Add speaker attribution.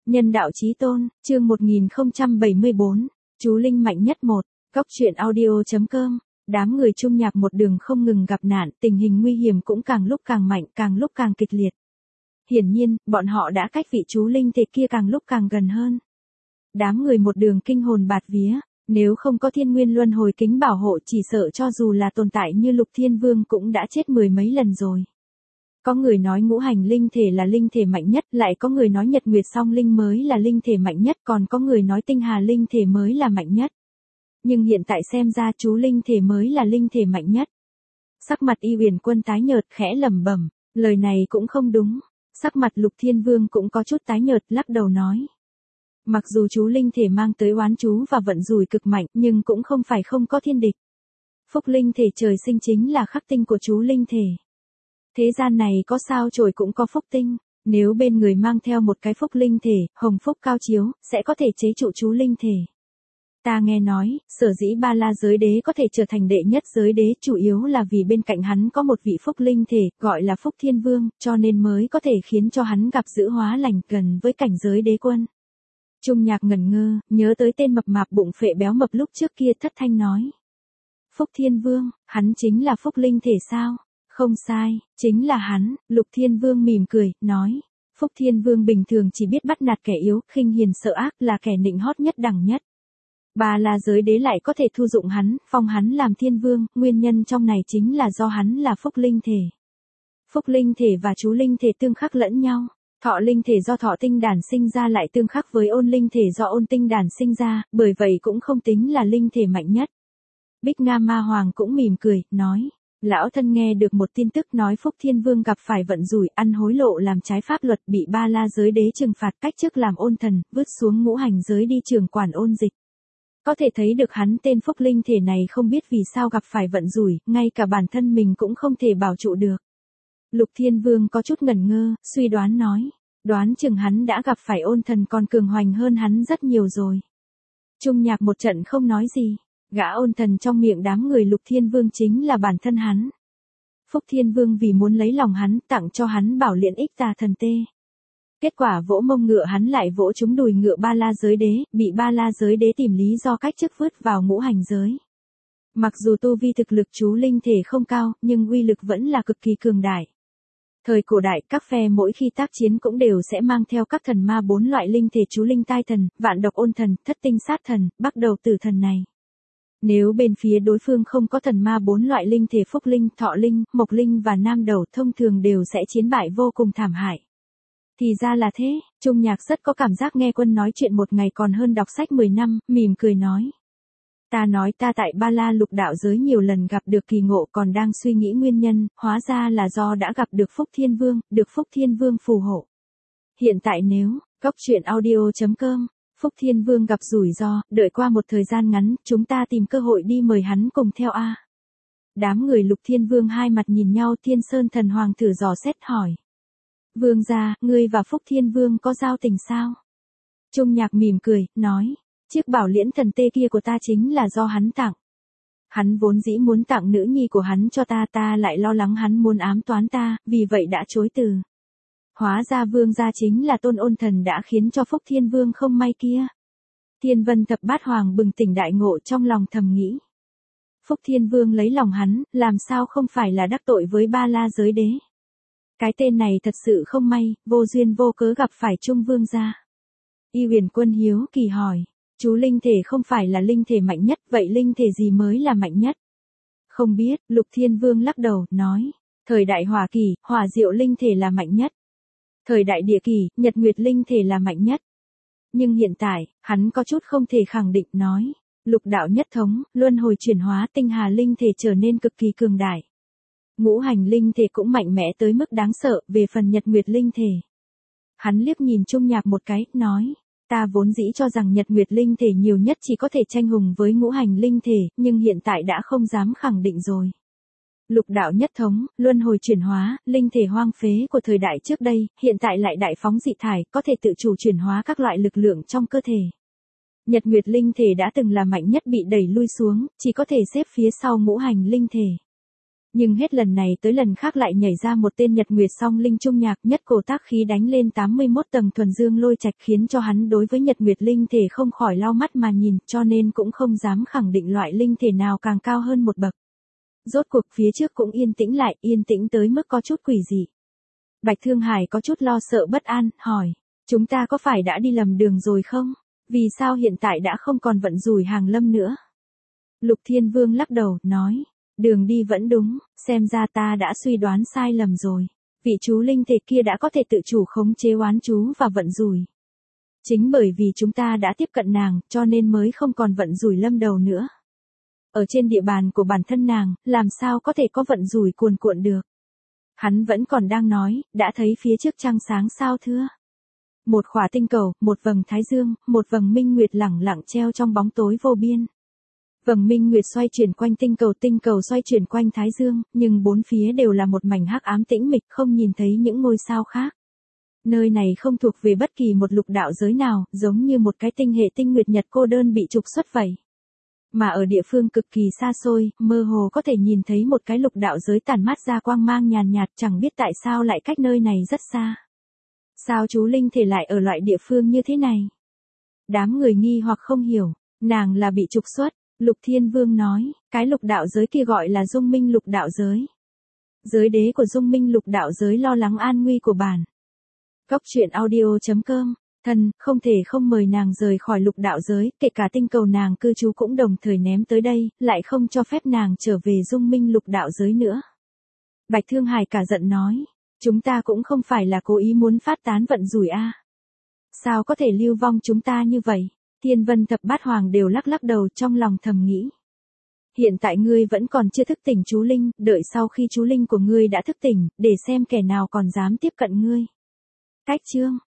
Speaker 1: Nhân đạo chí tôn, chương 1074, chú Linh mạnh nhất 1, Cóc truyện audio.com. Đám người Trung Nhạc một đường không ngừng gặp nạn, tình hình nguy hiểm cũng càng lúc càng mạnh, càng lúc càng kịch liệt. Hiển nhiên, bọn họ đã cách vị chú Linh thể kia càng lúc càng gần hơn. Đám người một đường kinh hồn bạt vía, nếu không có Thiên Nguyên Luân Hồi Kính bảo hộ chỉ sợ cho dù là tồn tại như Lục Thiên Vương cũng đã chết mười mấy lần rồi. Có người nói ngũ hành linh thể là linh thể mạnh nhất, lại có người nói Nhật Nguyệt Song Linh mới là linh thể mạnh nhất, còn có người nói Tinh Hà linh thể mới là mạnh nhất. Nhưng hiện tại xem ra chú linh thể mới là linh thể mạnh nhất. Sắc mặt Y Uyển Quân tái nhợt khẽ lẩm bẩm, lời này cũng không đúng. Sắc mặt Lục Thiên Vương cũng có chút tái nhợt lắc đầu nói. Mặc dù chú linh thể mang tới oán chú và vận rủi cực mạnh nhưng cũng không phải không có thiên địch. Phúc linh thể trời sinh chính là khắc tinh của chú linh thể. Thế gian này có sao chổi cũng có phúc tinh, nếu bên người mang theo một cái phúc linh thể, hồng phúc cao chiếu, sẽ có thể chế trụ chú linh thể. Ta nghe nói, sở dĩ Ba La giới đế có thể trở thành đệ nhất giới đế chủ yếu là vì bên cạnh hắn có một vị phúc linh thể, gọi là Phúc Thiên Vương, cho nên mới có thể khiến cho hắn gặp giữ hóa lành gần với cảnh giới đế quân. Trung Nhạc ngẩn ngơ, nhớ tới tên mập mạp bụng phệ béo mập lúc trước kia thất thanh nói. Phúc Thiên Vương, hắn chính là phúc linh thể sao? Không sai, chính là hắn. Lục Thiên Vương mỉm cười, nói. Phúc Thiên Vương bình thường chỉ biết bắt nạt kẻ yếu, khinh hiền sợ ác, là kẻ nịnh hót nhất đẳng nhất. Ba La giới đế lại có thể thu dụng hắn, phong hắn làm Thiên Vương, nguyên nhân trong này chính là do hắn là phúc linh thể. Phúc linh thể và chú linh thể tương khắc lẫn nhau. Thọ linh thể do thọ tinh đản sinh ra lại tương khắc với ôn linh thể do ôn tinh đản sinh ra, bởi vậy cũng không tính là linh thể mạnh nhất. Bích Nga Ma Hoàng cũng mỉm cười, nói. Lão thân nghe được một tin tức nói Phúc Thiên Vương gặp phải vận rủi, ăn hối lộ làm trái pháp luật, bị Ba La giới đế trừng phạt, cách chức làm ôn thần, vứt xuống ngũ hành giới đi trưởng quản ôn dịch. Có thể thấy được hắn tên Phúc linh thể này không biết vì sao gặp phải vận rủi, ngay cả bản thân mình cũng không thể bảo trụ được. Lục Thiên Vương có chút ngẩn ngơ, suy đoán nói, đoán chừng hắn đã gặp phải ôn thần còn cường hoành hơn hắn rất nhiều rồi. Trung Nhạc một trận không nói gì. Gã ôn thần trong miệng đám người Lục Thiên Vương chính là bản thân hắn. Phúc Thiên Vương vì muốn lấy lòng hắn, tặng cho hắn bảo liễn ích tà thần tê. Kết quả vỗ mông ngựa hắn lại vỗ trúng đùi ngựa Ba La giới đế, bị Ba La giới đế tìm lý do cách chức vứt vào ngũ hành giới. Mặc dù tu vi thực lực chú linh thể không cao, nhưng uy lực vẫn là cực kỳ cường đại. Thời cổ đại, các phe mỗi khi tác chiến cũng đều sẽ mang theo các thần ma 4 loại linh thể chú linh tai thần, vạn độc ôn thần, thất tinh sát thần, bắc đầu tử thần này. Nếu bên phía đối phương không có thần ma 4 loại linh thể phúc linh, thọ linh, mộc linh và nam đầu thông thường đều sẽ chiến bại vô cùng thảm hại. Thì ra là thế, Trung Nhạc rất có cảm giác nghe quân nói chuyện một ngày còn hơn đọc sách 10 năm, mỉm cười nói. Ta nói ta tại Ba La lục đạo giới nhiều lần gặp được kỳ ngộ còn đang suy nghĩ nguyên nhân, hóa ra là do đã gặp được Phúc Thiên Vương, được Phúc Thiên Vương phù hộ. Hiện tại nếu, Cóc truyện audio.com. Phúc Thiên Vương gặp rủi ro, đợi qua một thời gian ngắn, chúng ta tìm cơ hội đi mời hắn cùng theo a. Đám người Lục Thiên Vương hai mặt nhìn nhau, Thiên Sơn Thần Hoàng thử dò xét hỏi. Vương gia, ngươi và Phúc Thiên Vương có giao tình sao? Trung Nhạc mỉm cười, nói, chiếc bảo liễn thần tê kia của ta chính là do hắn tặng. Hắn vốn dĩ muốn tặng nữ nhi của hắn cho ta, ta lại lo lắng hắn muốn ám toán ta, vì vậy đã chối từ. Hóa ra vương gia chính là tôn ôn thần đã khiến cho Phúc Thiên Vương không may kia. Thiên Vân Thập Bát Hoàng bừng tỉnh đại ngộ trong lòng thầm nghĩ. Phúc Thiên Vương lấy lòng hắn, làm sao không phải là đắc tội với Ba La giới đế. Cái tên này thật sự không may, vô duyên vô cớ gặp phải Trung Vương gia. Y Uyển Quân hiếu kỳ hỏi, chú linh thể không phải là linh thể mạnh nhất, vậy linh thể gì mới là mạnh nhất? Không biết, Lục Thiên Vương lắc đầu, nói, thời đại hỏa kỳ, hỏa diệu linh thể là mạnh nhất. Thời đại địa kỳ, nhật nguyệt linh thể là mạnh nhất. Nhưng hiện tại, hắn có chút không thể khẳng định nói. Lục đạo nhất thống, luân hồi chuyển hóa tinh hà linh thể trở nên cực kỳ cường đại. Ngũ hành linh thể cũng mạnh mẽ tới mức đáng sợ, về phần nhật nguyệt linh thể. Hắn liếc nhìn Trung Nhạc một cái, nói. Ta vốn dĩ cho rằng nhật nguyệt linh thể nhiều nhất chỉ có thể tranh hùng với ngũ hành linh thể, nhưng hiện tại đã không dám khẳng định rồi. Lục đạo nhất thống, luân hồi chuyển hóa, linh thể hoang phế của thời đại trước đây, hiện tại lại đại phóng dị thải, có thể tự chủ chuyển hóa các loại lực lượng trong cơ thể. Nhật nguyệt linh thể đã từng là mạnh nhất bị đẩy lui xuống, chỉ có thể xếp phía sau ngũ hành linh thể. Nhưng hết lần này tới lần khác lại nhảy ra một tên Nhật Nguyệt song linh trung nhạc, nhất cổ tác khí đánh lên 81 tầng thuần dương lôi trạch, khiến cho hắn đối với Nhật Nguyệt linh thể không khỏi lau mắt mà nhìn, cho nên cũng không dám khẳng định loại linh thể nào càng cao hơn một bậc. Rốt cuộc phía trước cũng yên tĩnh lại, yên tĩnh tới mức có chút quỷ dị. Bạch Thương Hải có chút lo sợ bất an, hỏi, chúng ta có phải đã đi lầm đường rồi không? Vì sao hiện tại đã không còn vận rủi hàng lâm nữa? Lục Thiên Vương lắc đầu, nói, đường đi vẫn đúng, xem ra ta đã suy đoán sai lầm rồi. Vị chú linh thể kia đã có thể tự chủ khống chế oán chú và vận rủi. Chính bởi vì chúng ta đã tiếp cận nàng, cho nên mới không còn vận rủi lâm đầu nữa. Ở trên địa bàn của bản thân nàng, làm sao có thể có vận rủi cuồn cuộn được. Hắn vẫn còn đang nói, đã thấy phía trước trăng sáng sao thưa. Một khỏa tinh cầu, một vầng thái dương, một vầng minh nguyệt lẳng lặng treo trong bóng tối vô biên. Vầng minh nguyệt xoay chuyển quanh tinh cầu xoay chuyển quanh thái dương, nhưng bốn phía đều là một mảnh hắc ám tĩnh mịch, không nhìn thấy những ngôi sao khác. Nơi này không thuộc về bất kỳ một lục đạo giới nào, giống như một cái tinh hệ tinh nguyệt nhật cô đơn bị trục xuất vậy. Mà ở địa phương cực kỳ xa xôi, mơ hồ có thể nhìn thấy một cái lục đạo giới tản mát ra quang mang nhàn nhạt, chẳng biết tại sao lại cách nơi này rất xa. Sao chú linh thể lại ở loại địa phương như thế này? Đám người nghi hoặc không hiểu, nàng là bị trục xuất. Lục Thiên Vương nói, cái lục đạo giới kia gọi là Dung Minh lục đạo giới. Giới đế của Dung Minh lục đạo giới lo lắng an nguy của bản. Góc truyện audio.com, thân, không thể không mời nàng rời khỏi lục đạo giới, kể cả tinh cầu nàng cư trú cũng đồng thời ném tới đây, lại không cho phép nàng trở về Dung Minh lục đạo giới nữa. Bạch Thương Hải cả giận nói, chúng ta cũng không phải là cố ý muốn phát tán vận rủi a. Sao có thể lưu vong chúng ta như vậy? Thiên Vân Thập Bát Hoàng đều lắc lắc đầu trong lòng thầm nghĩ. Hiện tại ngươi vẫn còn chưa thức tỉnh chú linh, đợi sau khi chú linh của ngươi đã thức tỉnh, để xem kẻ nào còn dám tiếp cận ngươi. Cách chương